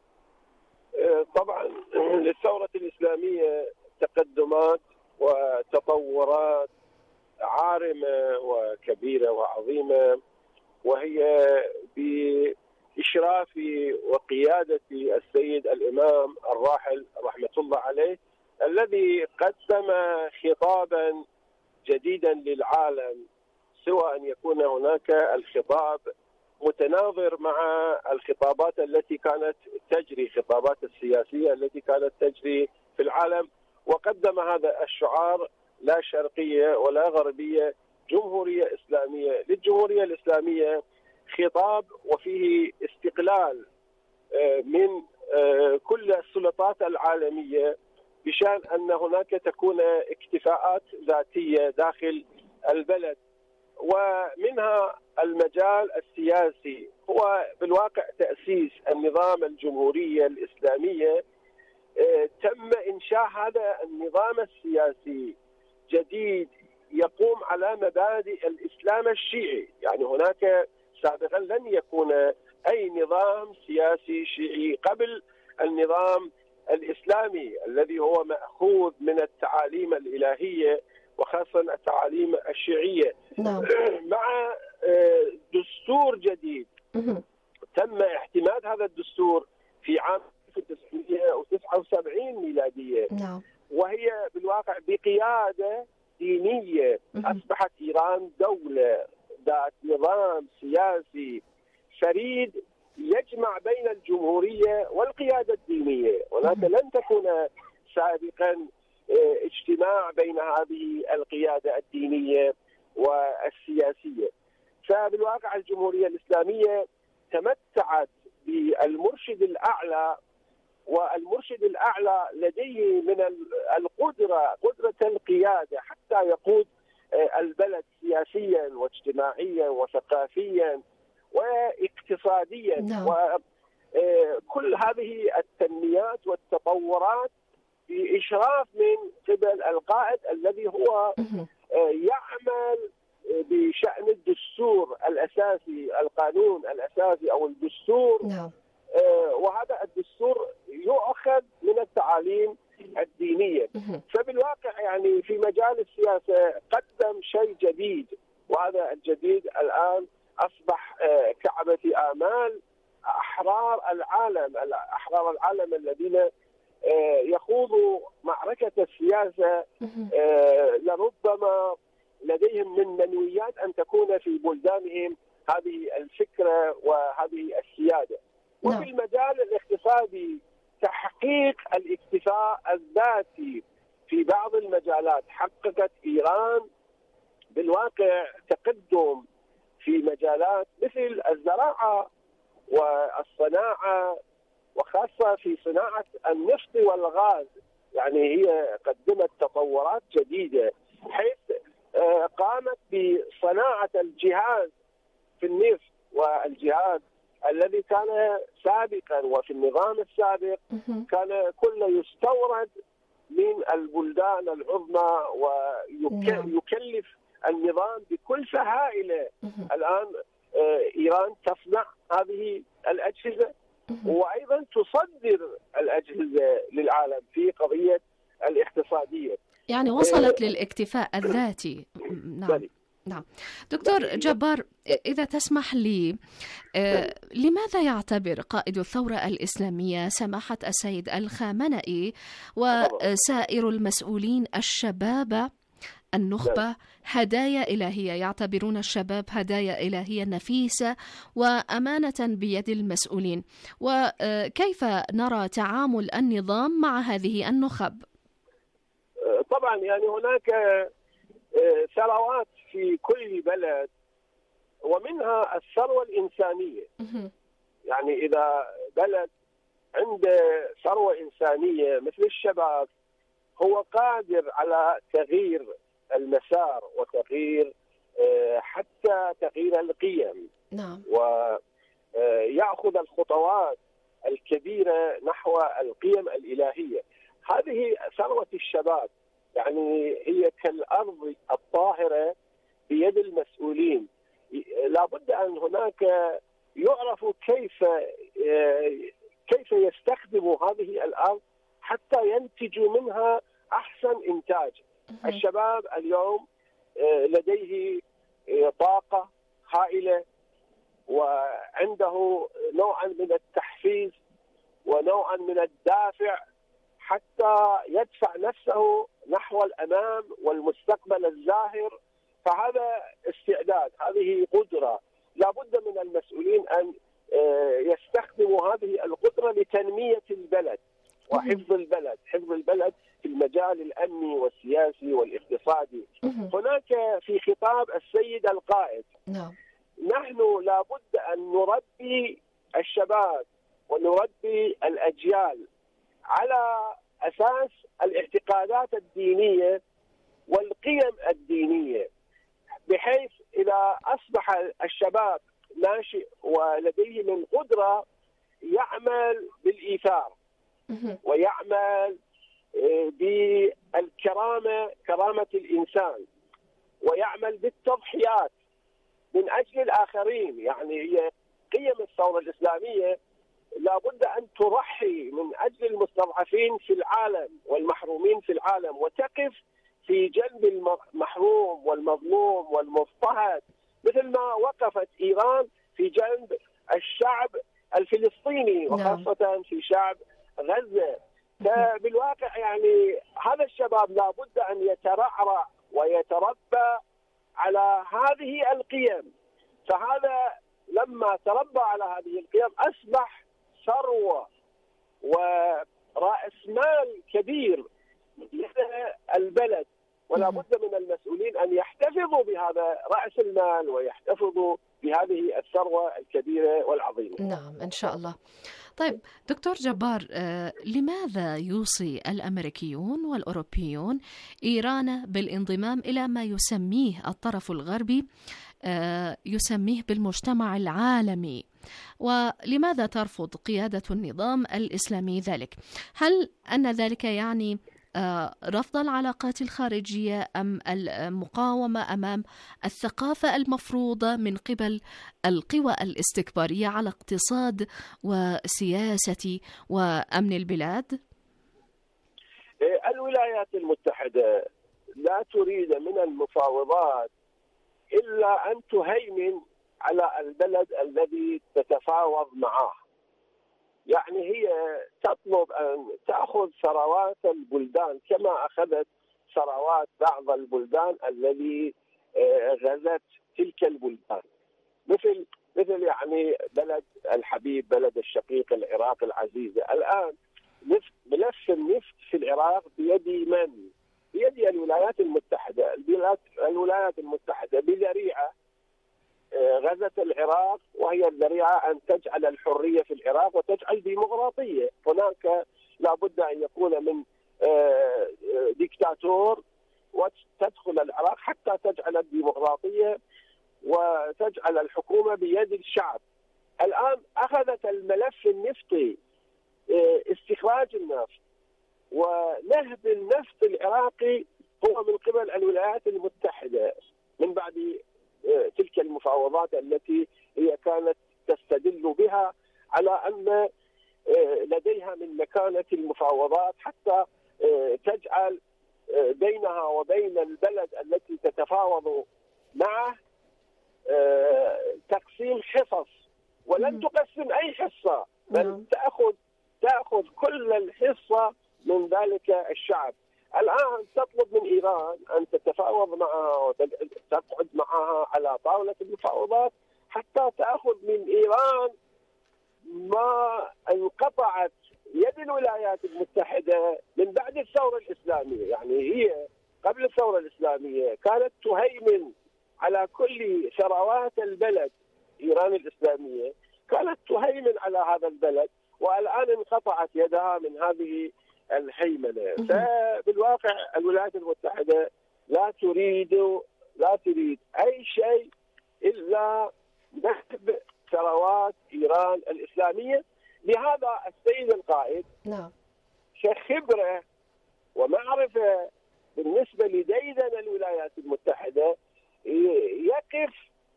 طبعا للثورة الإسلامية تقدمات وتطورات عارمة وكبيرة وعظيمة، وهي بإشراف وقيادة السيد الإمام الراحل رحمة الله عليه، الذي قدم خطابا جديدا للعالم، سوى أن يكون هناك الخطاب متناظر مع الخطابات التي كانت تجري، خطابات السياسية التي كانت تجري في العالم، وقدم هذا الشعار: لا شرقية ولا غربية، جمهورية إسلامية. للجمهورية الإسلامية خطاب وفيه استقلال من كل السلطات العالمية، بشأن أن هناك تكون اكتفاءات ذاتية داخل البلد. ومنها المجال السياسي، هو بالواقع تأسيس النظام الجمهورية الإسلامية. تم إنشاء هذا النظام السياسي جديد يقوم على مبادئ الإسلام الشيعي، يعني هناك سابقا لن يكون أي نظام سياسي شيعي قبل النظام الإسلامي الذي هو مأخوذ من التعاليم الإلهية وخاصة التعاليم الشيعية. مع دستور جديد تم اعتماد هذا الدستور في عام 1979 ميلادية، وهي بالواقع بقيادة دينية. أصبحت إيران دولة ذات نظام سياسي فريد يجمع بين الجمهورية والقيادة الدينية. هناك لن تكون سابقا اجتماع بين هذه القيادة الدينية والسياسية. فبالواقع الجمهورية الإسلامية تمتعت بالمرشد الأعلى، والمرشد الأعلى لديه من قدرة القيادة حتى يقود البلد سياسيا واجتماعيا وثقافيا واقتصاديا. وكل هذه التنميات والتطورات بإشراف من قبل القائد الذي هو يعمل بشأن الدستور الأساسي، القانون الأساسي أو الدستور. وهذا الدستور يؤخذ من التعاليم الدينية. فبالواقع يعني في مجال السياسة قدم شيء جديد، وهذا الجديد الآن أصبح كعبة آمال أحرار العالم الذين يخوضوا معركة السياسة لربما لديهم من منويات أن تكون في بلدانهم هذه الفكرة وهذه السيادة. وفي المجال الاقتصادي تحقيق الاكتفاء الذاتي في بعض المجالات. حققت إيران بالواقع تقدم في مجالات مثل الزراعة والصناعة، وخاصة في صناعة النفط والغاز. يعني هي قدمت تطورات جديدة، حيث قامت بصناعة الجهاز في النفط، والجهاز الذي كان سابقا وفي النظام السابق كان كله يستورد من البلدان العظمى ويكلف النظام بكلفة هائلة. الآن إيران تصنع هذه الأجهزة وأيضا تصدر الأجهزة للعالم في قضية الاقتصادية، يعني وصلت للاكتفاء الذاتي. نعم دكتور جبار، إذا تسمح لي، لماذا يعتبر قائد الثورة الإسلامية سماحة السيد الخامنئي وسائر المسؤولين الشباب النخبة هدايا إلهية، يعتبرون الشباب هدايا إلهية نفيسة وأمانة بيد المسؤولين، وكيف نرى تعامل النظام مع هذه النخب؟ طبعا يعني هناك ثروات في كل بلد ومنها الثروة الإنسانية. يعني إذا بلد عنده ثروة إنسانية مثل الشباب، هو قادر على تغيير المسار وتغيير حتى تغيير القيم. نعم. ويأخذ الخطوات الكبيرة نحو القيم الإلهية. هذه ثروة الشباب، يعني هي كالأرض الطاهرة بيد المسؤولين. لابد أن هناك يعرفوا كيف يستخدموا هذه الأرض حتى ينتجوا منها أحسن إنتاج. الشباب اليوم لديه طاقة هائلة وعنده نوعا من التحفيز ونوعا من الدافع حتى يدفع نفسه نحو الأمام والمستقبل الزاهر. فهذا استعداد، هذه قدرة. لابد من المسؤولين أن يستخدموا هذه القدرة لتنمية البلد وحفظ البلد، حفظ البلد في المجال الأمني والسياسي والاقتصادي. هناك في خطاب السيد القائد نحن لابد أن نربي الشباب ونربي الأجيال على أساس الاعتقادات الدينية والقيم الدينية، بحيث إذا أصبح الشباب ناشئ ولديه من قدرة يعمل بالإيثار ويعمل بالكرامة، كرامة الإنسان، ويعمل بالتضحيات من أجل الآخرين. يعني هي قيم الثورة الإسلامية لابد أن تضحي من أجل المستضعفين في العالم والمحرومين في العالم، وتقف في جنب المحروم والمظلوم والمضطهد، مثل ما وقفت إيران في جنب الشعب الفلسطيني وخاصة في شعب غزة. فبالواقع يعني هذا الشباب لابد أن يترعرع ويتربى على هذه القيم. فهذا لما تربى على هذه القيم أصبح ثروة ورأس مال كبير للبلد، ولا بد من المسؤولين أن يحتفظوا بهذا رأس المال ويحتفظوا بهذه الثروة الكبيرة والعظيمة. نعم إن شاء الله. طيب دكتور جبار، لماذا يوصي الأمريكيون والأوروبيون إيران بالانضمام إلى ما يسميه الطرف الغربي يسميه بالمجتمع العالمي، ولماذا ترفض قيادة النظام الإسلامي ذلك؟ هل أن ذلك يعني رفض العلاقات الخارجية أم المقاومة أمام الثقافة المفروضة من قبل القوى الاستكبارية على اقتصاد وسياسة وأمن البلاد؟ الولايات المتحدة لا تريد من المفاوضات إلا أن تهيمن على البلد الذي تتفاوض معه. يعني هي تطلب أن تأخذ ثروات البلدان كما أخذت ثروات بعض البلدان الذي غزت تلك البلدان، مثل يعني بلد الحبيب، بلد الشقيق العراق العزيزة. الآن ملف النفط في العراق بيد من؟ بيد الولايات المتحدة. الولايات المتحدة بذريعة غزت العراق، وهي الذريعة أن تجعل الحرية في العراق وتجعل ديمقراطية. هناك لابد أن يكون من ديكتاتور وتدخل العراق حتى تجعل الديمقراطية وتجعل الحكومة بيد الشعب. الآن أخذت الملف النفطي، استخراج النفط ونهب النفط العراقي هو من قبل الولايات المتحدة من بعد تلك المفاوضات التي هي كانت تستدل بها على أن لديها من مكانة المفاوضات حتى تجعل بينها وبين البلد التي تتفاوض معه تقسيم حصص، ولن تقسم أي حصة بل تأخذ كل الحصة من ذلك الشعب. الآن تطلب من إيران أن تتفاوض معها وتقعد معها على طاولة المفاوضات حتى تأخذ من إيران ما انقطعت يد الولايات المتحدة من بعد الثورة الإسلامية. يعني هي قبل الثورة الإسلامية كانت تهيمن على كل ثروات البلد، إيران الإسلامية كانت تهيمن على هذا البلد، والآن انقطعت يدها من هذه الهيمنة. فبالواقع الولايات المتحدة لا تريد أي شيء إلا نهب ثروات إيران الإسلامية. لهذا السيد القائد كخبرة ومعرفة بالنسبة لديدن الولايات المتحدة يقف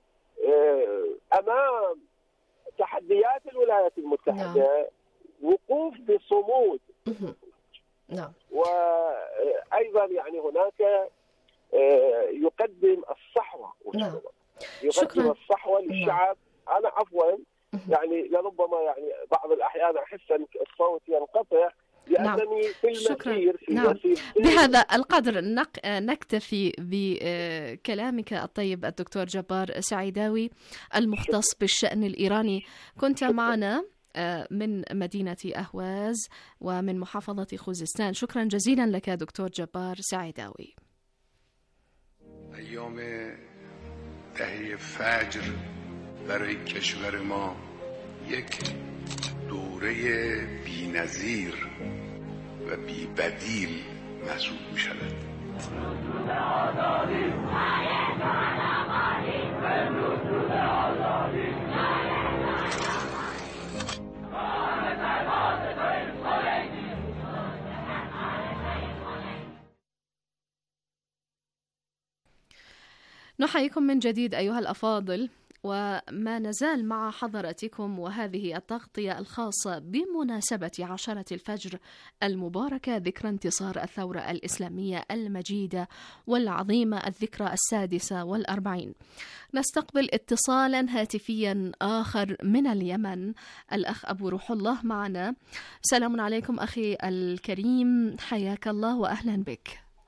أمام تحديات الولايات المتحدة وقوف بصمود. وأيضا يعني هناك يقدم الصحوة، يقدم الصحوة للشعب. أنا عفوا يعني لربما يعني بعض الأحيان أحس أن الصوت ينقطع لأنني في المسير في مسير. بهذا القدر نكتفي بكلامك الطيب الدكتور جبار سعيداوي المختص بالشأن الإيراني. كنت معنا من مدينة أهواز ومن محافظة خوزستان. شكرا جزيلا لك دكتور جبار سعيداوي. ایام دهه فجر برای کشور ما یک دوره بی‌نظیر و بی‌بدیل محسوب می شود. نحييكم من جديد أيها الأفاضل، وما نزال مع حضراتكم وهذه التغطية الخاصة بمناسبة 10 الفجر المباركة، ذكرى انتصار الثورة الإسلامية المجيدة والعظيمة، الذكرى 46. نستقبل اتصالا هاتفيا آخر من اليمن، الأخ أبو روح الله معنا. سلام عليكم أخي الكريم، حياك الله وأهلا بك.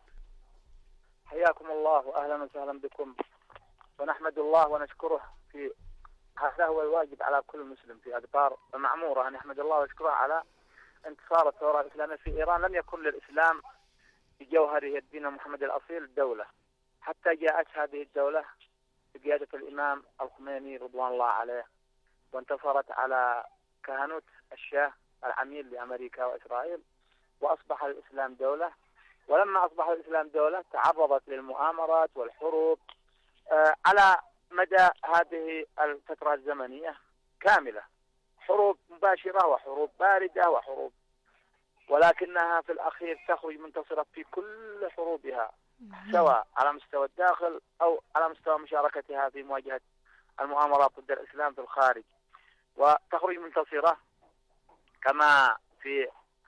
حياكم الله وأهلا وسهلا بكم، ونحمد الله ونشكره في هذا هو الواجب على كل مسلم في أقطار معمورة، أن يحمد الله ويشكره على انتصار الثورة الإسلامية في إيران. لم يكن للإسلام بجوهره الدين محمد الأصيل الدولة، حتى جاءت هذه الدولة بقيادة الإمام الخميني رضوان الله عليه، وانتصرت على كهنوت الشاه العميل لأمريكا وإسرائيل، وأصبح الإسلام دولة. ولما أصبح الإسلام دولة تعرضت للمؤامرات والحروب على مدى هذه الفترة الزمنية كاملة، حروب مباشرة وحروب باردة وحروب، ولكنها في الأخير تخرج منتصرة في كل حروبها، سواء على مستوى الداخل أو على مستوى مشاركتها في مواجهة المؤامرات ضد الإسلام في الخارج، وتخرج منتصرة كما في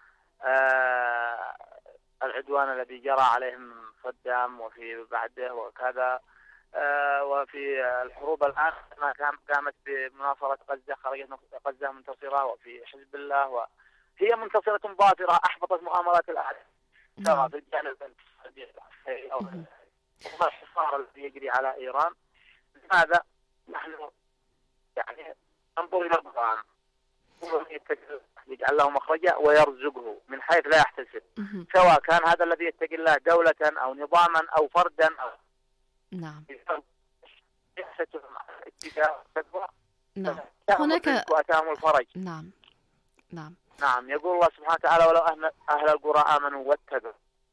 العدوان الذي جرى عليهم صدام وفي بعده وكذا، وفي الحروب الآن قامت بمناصرة غزة، خرجت غزة منتصرة، وفي حزب الله وهي منتصرة ظافرة، أحبطت مؤامرات الأعداء سواء في الجانب أو الحصار الذي يجري على إيران. لماذا نحن يعني ننظر إلى القرآن، يجعل له مخرجا ويرزقه من حيث لا يحتسب، سواء كان هذا الذي يتقي الله دولة أو نظاما أو فردا أو نعم. نعم. هناك وأتاهم الفرج. نعم. نعم، يقول الله سبحانه وتعالى: ولو أهل القرى آمنوا واتقوا،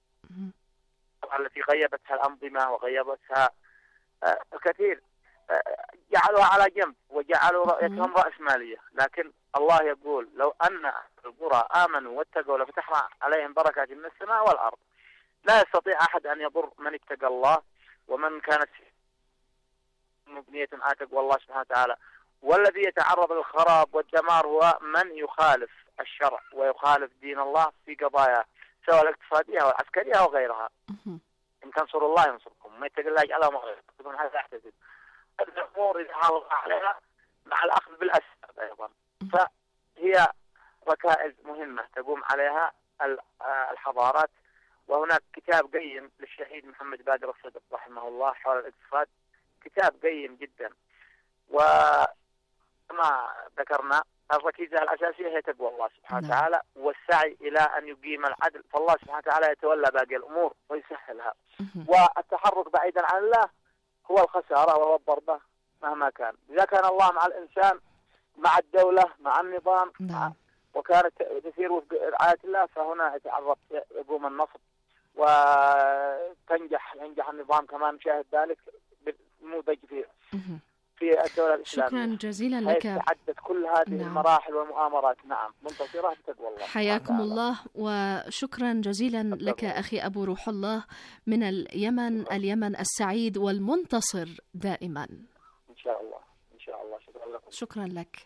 التي غيبتها الأنظمة وغيبتها الكثير، جعلوها على جنب وجعلوا رؤيتهم رأسمالية. لكن الله يقول: لو أن أهل القرى آمنوا واتقوا لفتحنا عليهم بركات من السماء والأرض. لا يستطيع أحد أن يضر من اتقى الله، ومن كانت مبنية على تقوى الله سبحانه وتعالى. والذي يتعرض للخراب والدمار هو من يخالف الشرع ويخالف دين الله في قضايا سواء الاقتصادية والعسكرية وغيرها. إن تنصروا الله ينصركم، ما يتقي الله يجعلها مغفرة. هذا يحتسب الأمور إذا حافظ عليها مع الأخذ بالأسباب أيضا. فهي ركائز مهمة تقوم عليها الحضارات. وهناك كتاب قيم للشهيد محمد باقر الصدق رحمه الله حول الاقتصاد، كتاب قيم جدا. وكما ذكرنا الركيزة الأساسية هي تقوى الله سبحانه وتعالى والسعي إلى أن يقيم العدل، فالله سبحانه وتعالى يتولى باقي الأمور ويسهلها. والتحرك بعيدا عن الله هو الخسارة وهو الضربة مهما كان. إذا كان الله مع الإنسان، مع الدولة، مع النظام، وكانت تسير وفق رعاية الله، فهنا يقوم النصر ينجح النظام. كما نشاهد ذلك بالنموذج في الدولة الإسلامية. شكرا جزيلا لك. تعدت كل هذه المراحل والمؤامرات منتصرة بتقوى الله. حياكم الله وشكرا جزيلا لك أخي أبو روح الله من اليمن السعيد والمنتصر دائما. إن شاء الله إن شاء الله. شكرا لكم. شكرا لك.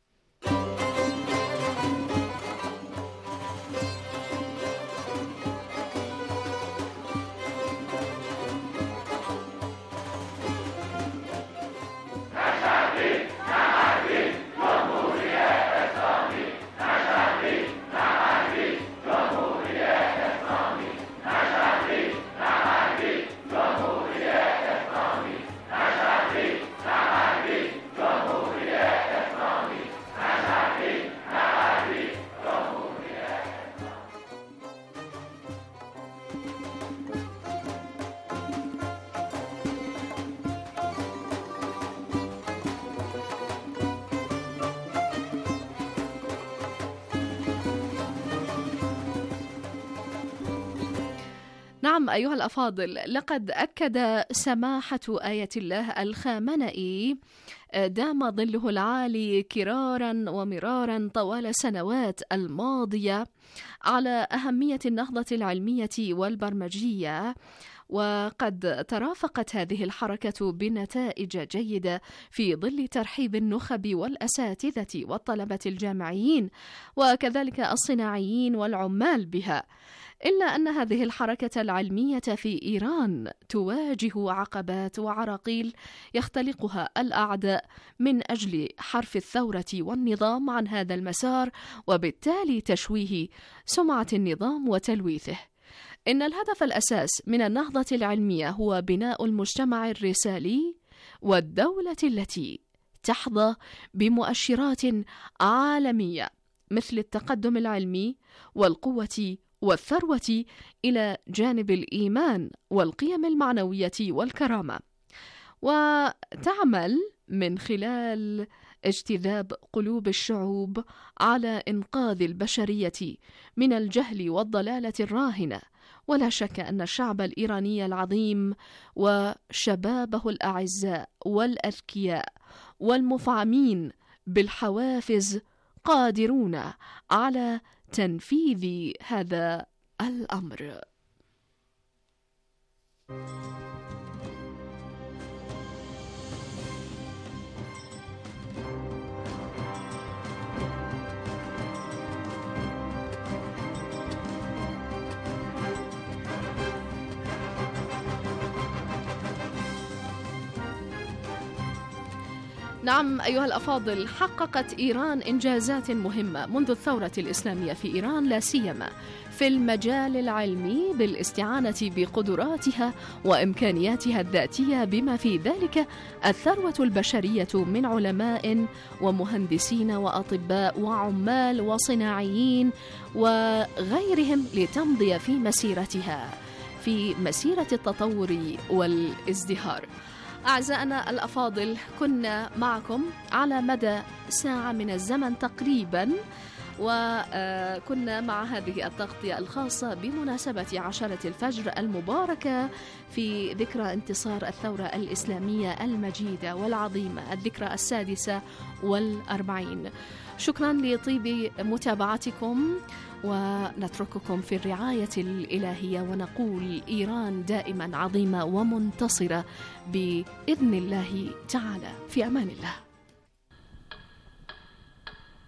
نعم أيها الأفاضل، لقد أكد سماحة آية الله الخامنئي دام ظله العالي كرارا ومرارا طوال السنوات الماضية على أهمية النهضة العلمية والبرمجية، وقد ترافقت هذه الحركة بنتائج جيدة في ظل ترحيب النخب والأساتذة والطلبة الجامعيين وكذلك الصناعيين والعمال بها. إلا أن هذه الحركة العلمية في إيران تواجه عقبات وعراقيل يختلقها الأعداء من أجل حرف الثورة والنظام عن هذا المسار، وبالتالي تشويه سمعة النظام وتلويثه. إن الهدف الأساس من النهضة العلمية هو بناء المجتمع الرسالي والدولة التي تحظى بمؤشرات عالمية مثل التقدم العلمي والقوة والثروة إلى جانب الإيمان والقيم المعنوية والكرامة، وتعمل من خلال اجتذاب قلوب الشعوب على إنقاذ البشرية من الجهل والضلالة الراهنة. ولا شك أن الشعب الإيراني العظيم وشبابه الأعزاء والأذكياء والمفعمين بالحوافز قادرون على تنفيذ هذا الأمر. نعم أيها الأفاضل، حققت إيران إنجازات مهمة منذ الثورة الإسلامية في إيران، لا سيما في المجال العلمي بالاستعانة بقدراتها وإمكانياتها الذاتية، بما في ذلك الثروة البشرية من علماء ومهندسين وأطباء وعمال وصناعيين وغيرهم لتمضي في مسيرتها في مسيرة التطور والازدهار. أعزائنا الأفاضل، كنا معكم على مدى ساعة من الزمن تقريبا، وكنا مع هذه التغطية الخاصة بمناسبة عشرة الفجر المباركة في ذكرى انتصار الثورة الإسلامية المجيدة والعظيمة، الذكرى 46. شكرا لطيب متابعتكم، ونترككم في الرعاية الإلهية، ونقول إيران دائما عظيمة ومنتصرة بإذن الله تعالى. في أمان الله.